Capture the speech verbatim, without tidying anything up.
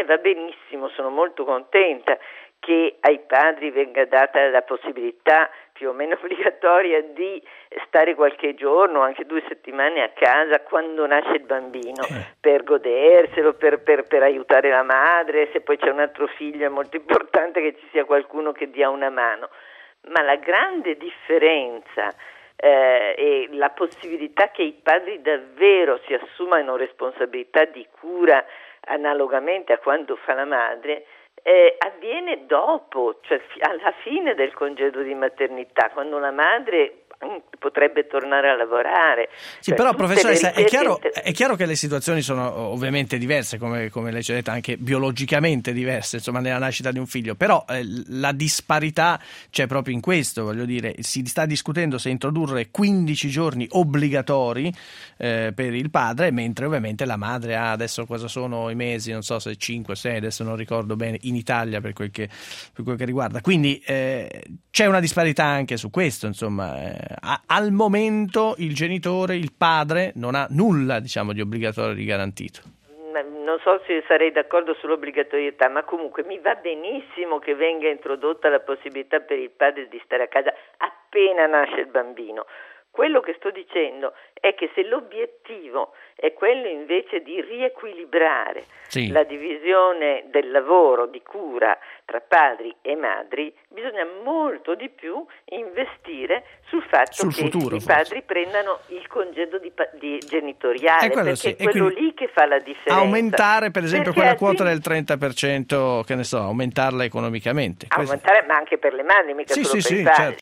me va benissimo, sono molto contenta che ai padri venga data la possibilità più o meno obbligatoria di stare qualche giorno, anche due settimane a casa quando nasce il bambino, eh. per goderselo, per, per, per aiutare la madre, se poi c'è un altro figlio è molto importante che ci sia qualcuno che dia una mano. Ma la grande differenza eh, e la possibilità che i padri davvero si assumano responsabilità di cura analogamente a quando fa la madre Eh, avviene dopo, cioè alla fine del congedo di maternità, quando la madre potrebbe tornare a lavorare. Sì, cioè, però professoressa, è chiaro, inter... è chiaro che le situazioni sono ovviamente diverse, come, come lei ci ha detto, anche biologicamente diverse, insomma, nella nascita di un figlio, però eh, la disparità c'è proprio in questo, voglio dire, si sta discutendo se introdurre quindici giorni obbligatori eh, per il padre, mentre ovviamente la madre ha adesso cosa sono i mesi, non so se cinque, sei, adesso non ricordo bene, in Italia per quel che, per quel che riguarda. Quindi eh, c'è una disparità anche su questo, insomma. Eh, al momento il genitore, il padre, non ha nulla, diciamo, di obbligatorio, di garantito. Non so se sarei d'accordo sull'obbligatorietà, ma comunque mi va benissimo che venga introdotta la possibilità per il padre di stare a casa appena nasce il bambino. Quello che sto dicendo è che se l'obiettivo è quello invece di riequilibrare sì. la divisione del lavoro, di cura tra padri e madri, bisogna molto di più investire sul fatto sul che futuro, i forse. padri prendano il congedo di, di genitoriale, quello perché sì. è quello lì che fa la differenza. Aumentare per esempio perché quella quota altrimenti... del trenta per cento, che ne so, aumentarla economicamente. Aumentare, ma anche per le madri, mica sì, solo sì, per sì, i padri. certo.